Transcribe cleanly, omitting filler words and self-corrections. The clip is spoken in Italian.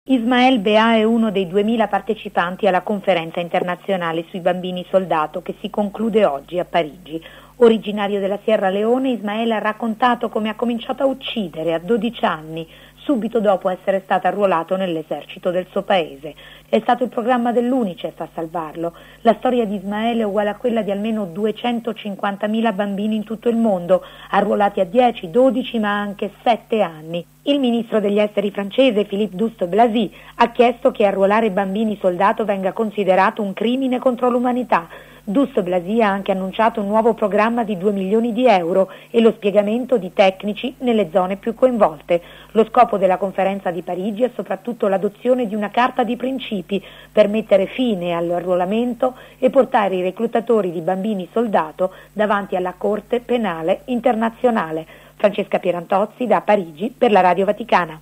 Ismael Beà è uno dei 2000 partecipanti alla conferenza internazionale sui bambini soldato che si conclude oggi a Parigi. Originario della Sierra Leone, Ismael ha raccontato come ha cominciato a uccidere a 12 anni, subito dopo essere stato arruolato nell'esercito del suo paese. È stato il programma dell'UNICEF a salvarlo. La storia di Ismael è uguale a quella di almeno 250.000 bambini in tutto il mondo, arruolati a 10, 12 ma anche 7 anni. Il ministro degli esteri francese Philippe Douste-Blazy ha chiesto che arruolare bambini soldato venga considerato un crimine contro l'umanità. Douste-Blazy ha anche annunciato un nuovo programma di 2 milioni di euro e lo spiegamento di tecnici nelle zone più coinvolte. Lo scopo della conferenza di Parigi è soprattutto l'adozione di una carta di principi per mettere fine all'arruolamento e portare i reclutatori di bambini soldato davanti alla Corte Penale Internazionale. Francesca Pierantozzi da Parigi per la Radio Vaticana.